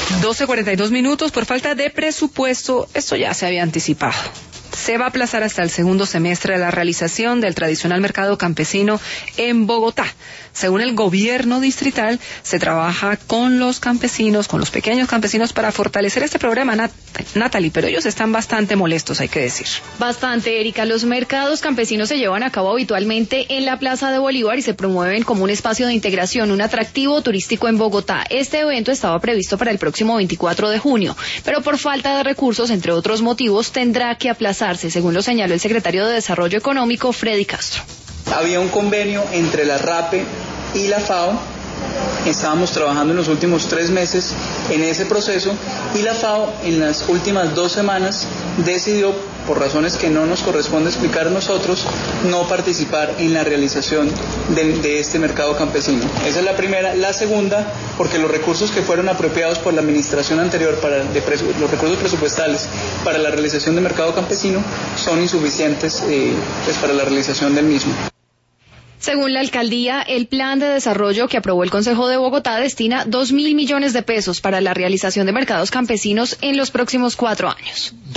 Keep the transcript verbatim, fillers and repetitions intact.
doce cuarenta y dos minutos. Por falta de presupuesto, esto ya se había anticipado. Se va a aplazar hasta el segundo semestre la realización del tradicional mercado campesino en Bogotá. Según el gobierno distrital, se trabaja con los campesinos, con los pequeños campesinos, para fortalecer este programa, Nat- Natalie, pero ellos están bastante molestos, hay que decir. Bastante, Erika. Los mercados campesinos se llevan a cabo habitualmente en la Plaza de Bolívar y se promueven como un espacio de integración, un atractivo turístico en Bogotá. Este evento estaba previsto para el próximo veinticuatro de junio, pero por falta de recursos, entre otros motivos, tendrá que aplazarse, según lo señaló el secretario de Desarrollo Económico, Freddy Castro. Había un convenio entre la RAPE y la FAO. Estábamos trabajando en los últimos tres meses en ese proceso y la FAO en las últimas dos semanas decidió, por razones que no nos corresponde explicar a nosotros, no participar en la realización de, de este mercado campesino. Esa es la primera. La segunda, porque los recursos que fueron apropiados por la administración anterior, para de presu, los recursos presupuestales para la realización del mercado campesino, son insuficientes eh, pues para la realización del mismo. Según la alcaldía, el plan de desarrollo que aprobó el Consejo de Bogotá destina dos mil millones de pesos para la realización de mercados campesinos en los próximos cuatro años.